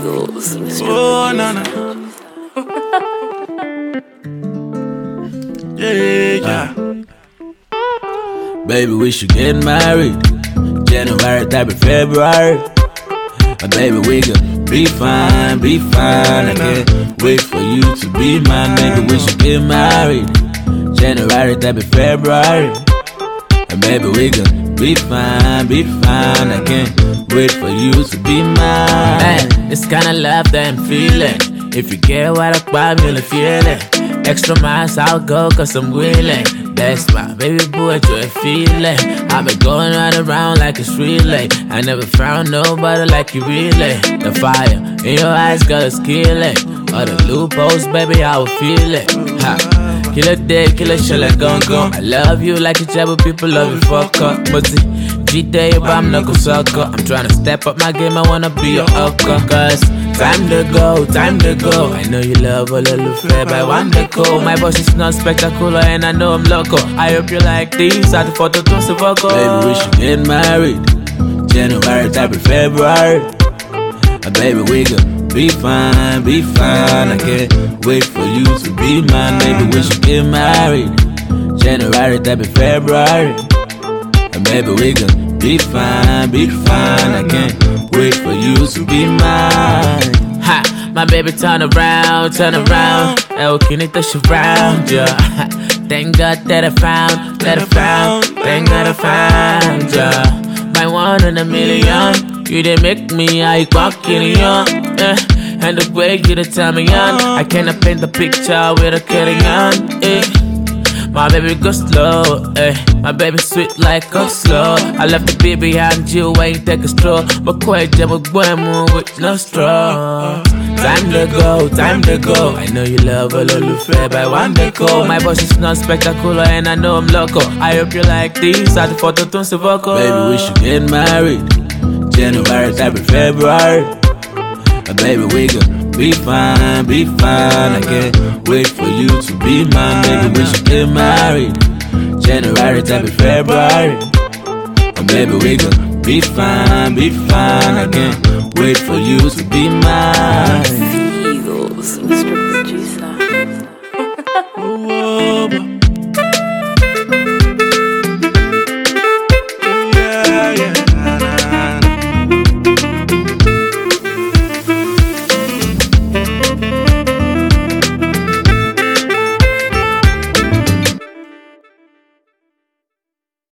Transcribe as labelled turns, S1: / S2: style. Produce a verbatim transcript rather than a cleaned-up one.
S1: Eagles, Mister
S2: Oh, no, no. Yeah, yeah.
S3: Baby, we should get married January, type of February. And baby, we could be fine, be fine. I can't wait for you to be mine. Baby, we should get married January, type of February. And baby, we could be fine, be fine. I can't wait for you to be mine.
S4: Hey, this kind of love that I'm feeling. If you get what I want, you'll feel it. Extra miles, I'll go cause I'm willing. That's my baby boy, enjoy feeling. I've been going right around like it's relay. I never found nobody like you really. The fire in your eyes, girl, it's killing. All the loopholes, baby, I will feel it. Ha. Kill a day, kill a shit like gun gun. I love you like a jab, but people love you, fuck up. But see, G-Day, but I'm knuckle sucker. I'm tryna step up my game, I wanna be your upper. Cause time to go, time to go. I know you love a little fair, but I want to go. My voice is not spectacular and I know I'm loco. I hope you like these, I thought to do some vocal.
S3: Baby, we should get married January, type of February. And baby, we could be fine, be fine. I can't wait for you to be mine. Baby, we should get married January, type of February. And baby, we could be fine, be fine. I can't wait for you to be mine.
S4: Ha, my baby turn around, turn around. El Kinita surround ya. Thank God that I found, that I found. Thank God I found ya. My one in a million. You didn't make me, I walk in young. Eh. And the way you done tell me on, I cannot paint the picture with a carry on. Eh. My baby go slow, eh. My baby sweet like a slow. I left the baby behind you, I ain't take a stroll. But quite jam a move with no straw. Time to go, time to go. I know you love a little fair, but I want to go. My voice is not spectacular and I know I'm loco. I hope you like these, I thought to do some vocal.
S3: Baby, we should get married January, type of February. And baby, we could be fine, be fine. I can't wait for you to be mine. Baby, we should get married January, type of February. And baby, we could be fine, be fine. I can't wait for you to be mine.
S1: Eagles, Mister Producer.
S2: Oh, oh,